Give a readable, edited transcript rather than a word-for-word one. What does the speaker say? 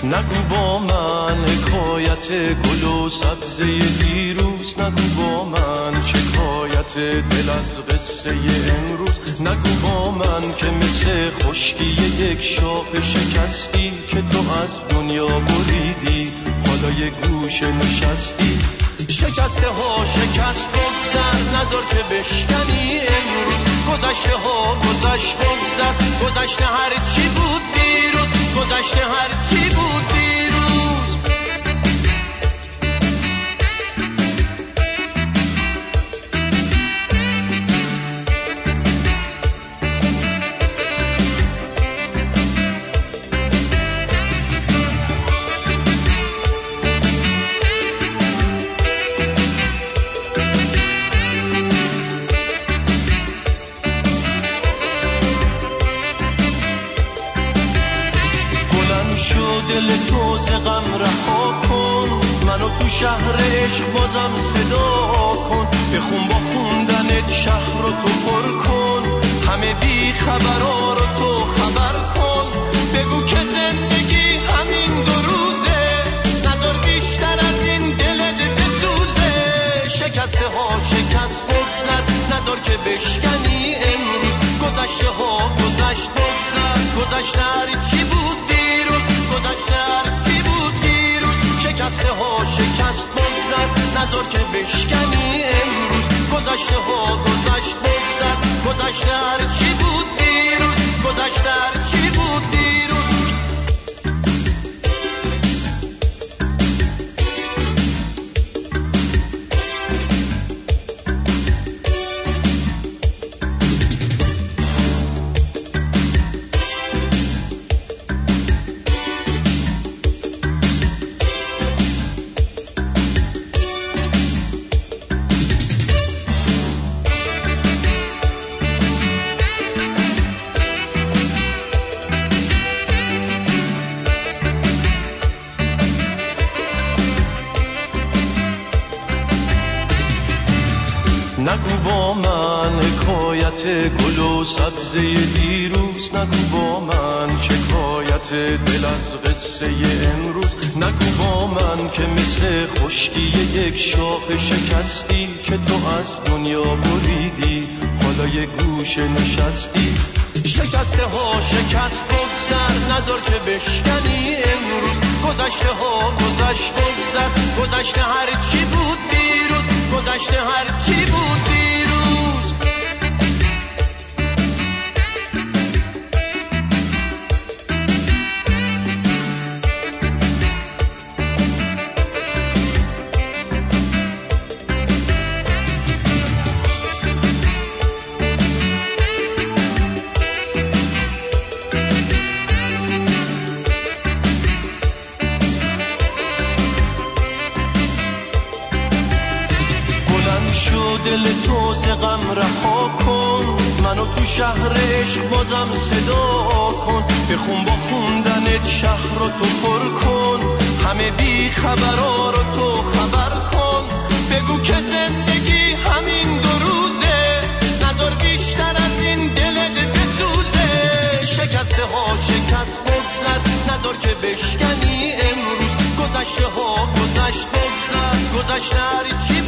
نگو با من حکایت گل و سبزه دیروز، نگو با من شکایت دل از قصه امروز، نگو با من که مثل خشکی یک شاخ شکستی که تو از دنیا بریدی حالا یک گوشه نشستی. شکسته ها شکست بگذر، نذار که بشکنی امروز. گذشته ها گذشت بگذر، گذشته هر چی بود دیروز، گذشته هر چی بود دیروز. دل تو ز غم رها کن، منو تو شهر عشق بازم صدا کن. بخون با خوندنت شهر رو تو پر کن، همه بی خبرها رو تو خبر کن. بگو که زندگی همین دو روزه، نذار بیشتر از این دلت بسوزه. شکسته ها شکست بگذر، نذار که بشکنی امروز. گذشته ها گذشت بگذر، گذشته هر چی بود دیروز، گذشته هر چی بود دیروز. شکسته ها شکست بگذر، نذار که بشکنی امروز. گذشته ها گذشت بگذر، گذشته هر چی بود دیروز، گذشته هر چی بود دیروز. نگو با من حکایت گل و سبزه دیروز، نگو با من شکایت دل از قصه امروز. نگو با من که مثل خشکی یک شاخ شکستی که تو از دنیا بریدی حالا یک گوشه نشستی. شکسته ها شکست بگذر، نذار که بشکنی امروز. گذشته ها گذشت بگذر، گذشته هر چی بود دیروز، گذشته هر چی بود دیروز. دل تو ز غم رها کن، منو تو شهر عشق بازم صدا کن. بخون با خوندنت شهر رو تو پر کن، همه بی خبرها رو تو خبر کن. بگو که زندگی همین دو روزه، نذار بیشتر از این دلت بسوزه. شکسته ها شکست بگذر، نذار که بشکنی امروز. گذشته ها گذشت بگذر، گذشته هر چی